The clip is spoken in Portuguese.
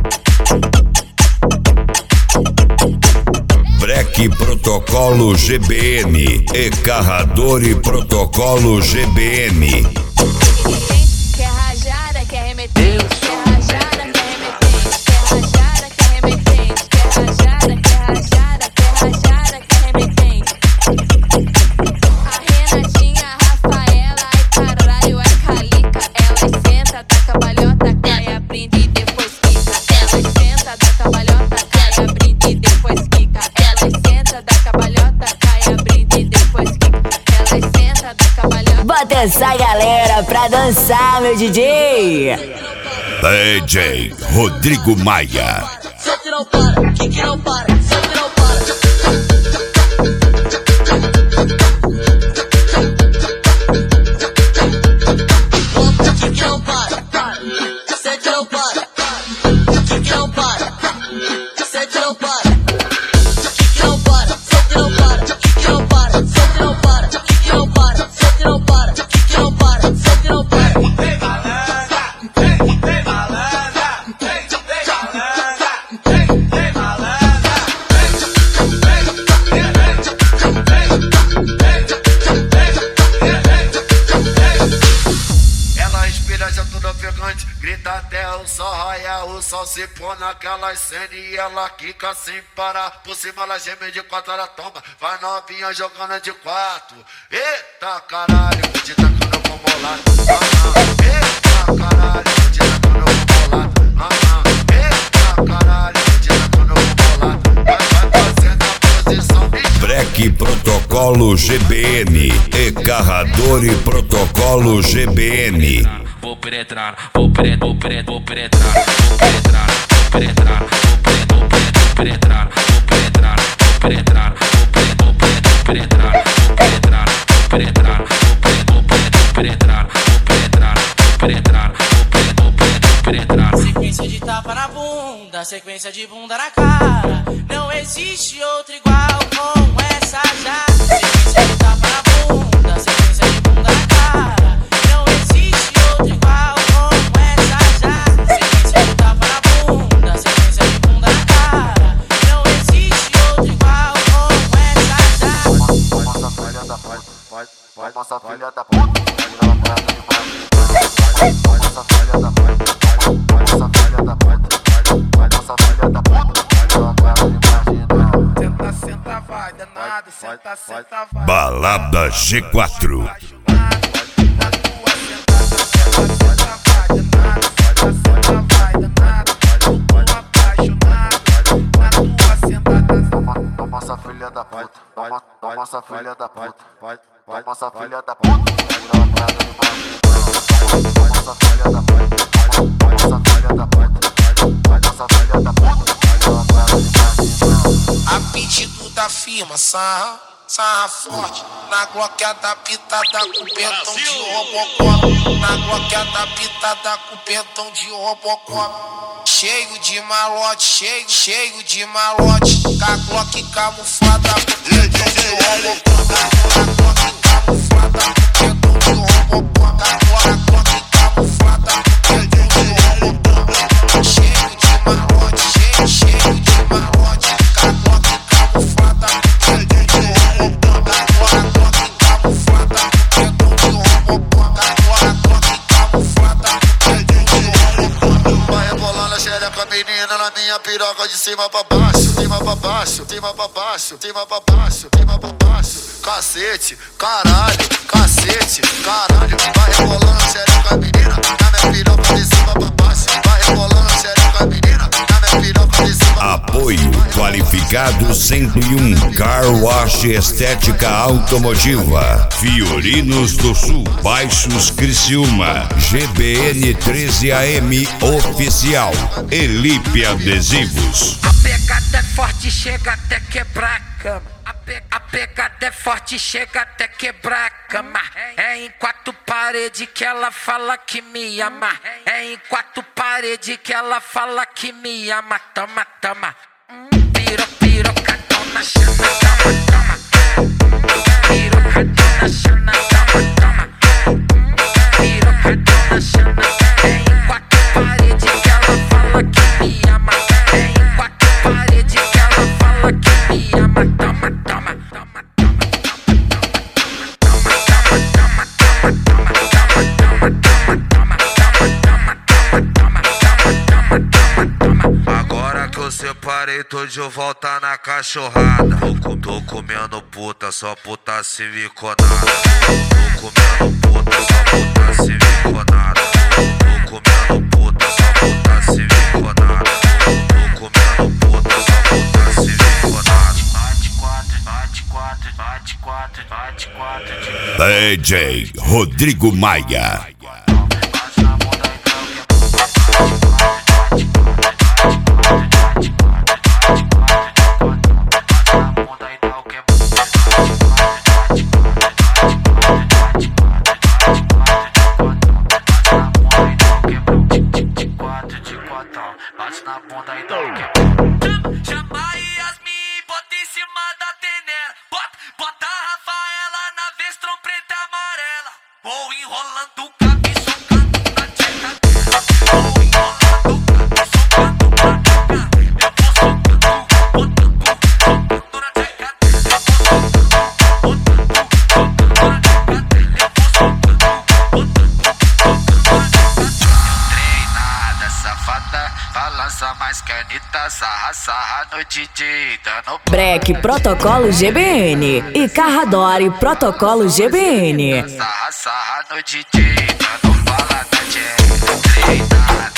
Breque Protocolo GBN e Carradori Protocolo GBN. Quer rajada, quer remetente, quer rajada, quer remetente, quer rajada, quer remetente, quer rajada, quer rajada, quer rajada, quer remetente. A Renatinha, a Rafaela, ai caralho, ai calica. Elas senta, dá cabalhota, cai, abrindo e depois quica. Elas senta, dá cabalhota, cai, abrindo e depois quica. Elas senta, dá cabalhota, cai, abrindo e depois quica. Elas senta, dá cabalhota. Bota essa galera pra dançar, meu DJ. DJ Rodrigo Maia. Só que não para, que não para, só que não para. Opa, que não para, só que não para. Que não para, só que não para. Que não para, só que não para. Que não para, só que não para. Que não para, só que não para. Que não para, só que não para. Grita até o sol raiar, o sol se põe naquelas cenas e ela quica sem parar. Por cima ela geme de quatro, ela toma, vai novinha jogando de quatro. Eita caralho, vou te tacando eu vou bolado. Eita caralho, vou te tacando eu vou bolado. Eita caralho, vou te tacando eu vou bolado. Vai fazendo a posição de Breque Protocolo GBN e Carradori Protocolo GBN. Vou penetrar, vou penetrar, vou penetrar, vou penetrar, vou penetrar, vou penetrar, vou penetrar, vou penetrar, vou penetrar, vou penetrar, vou penetrar, vou penetrar, vou penetrar, vou penetrar, vou penetrar. Sequência de tapa na bunda, sequência de bunda na cara. Não existe outro igual com essa já. Sequência de tapa na bunda, sequência de bunda na cara. Não existe outro igual com essa já. Sequência de tapa na bunda, sequência de bunda na cara. Não existe outro igual com essa já. nossa filha da puta, vai nossa filha da puta, vai nossa filha da puta, vai nossa filha da puta, vai nossa filha da puta, senta, senta, vai danado, senta, senta, vai. Balada G4. Nossa filha da puta, vai nossa filha da puta, vai nossa filha da puta, vai nossa filha da puta, vai nossa filha da puta, vai nossa filha da puta. A pedido da firma, sarra forte. Na gloqueada pitada com pentão de Robocop. Na gloqueada pitada com pentão de Robocop. Cheio de malote, cheio de malote. Com a Glock camuflada com pentão de Robocop. A Glock camuflada com pentão de Robocop. A Glock camuflada com pentão de Robocop. Cheio de malote, cheio de malote. Com a Glock camuflada com pentão de Robocop. A Glock camuflada com pentão de Robocop. A Glock camuflada com pentão de Robocop. Vai rebolando a xereca, menina, na minha piroca de cima pra baixo, cima pra baixo, cima pra baixo, cima pra baixo, cima pra baixo. Cacete, caralho, cacete, caralho. Vai rebolando a xereca, menina, na minha piroca de cima pra baixo. Vai rebolando a xereca, menina, na minha piroca de cima pra baixo. Apoio Qualificado 101 Car Wash Estética Automotiva Fiorinos do Sul Baixos Criciúma GBN 13AM Oficial Elipe Adesivos. A pegada é forte, chega até quebrar a cama. A pegada é forte, chega até quebrar a cama. É em quatro paredes que ela fala que me ama. É em quatro paredes que ela fala que me ama. Toma, toma. Pirocadão na chana, toma, toma. Pirocadão na chana, toma, toma. Pirocadão na chana. É em quatro paredes que ela fala que me ama. separei, tô de volta na cachorrada. Tô comendo puta, só puta siliconada. Tô comendo puta, só puta siliconada. Tô comendo puta, só puta siliconada. Tô comendo puta, só puta siliconada. Bate quatro, bate quatro, bate quatro, bate quatro. DJ Rodrigo Maia. Chama Yasmin, bota em cima da tenera. Bota a Rafaela na vez, trompeta amarela. Vou enrolando o cabe, socando na tcheca. Vou enrolando o cabe, socando na tcheca. Eu vou socando, botando, socando na tcheca. Eu vou socando, botando, socando na tcheca. Eu vou socando, botando, socando na tcheca. Treinada, safada, balança mais que a Anitta, sarra, sarra no DJ, dando Break Protocolo GBN e Carradore Protocolo GBN. sarra, sarra no DJ, dando bala na jazz. Treinada.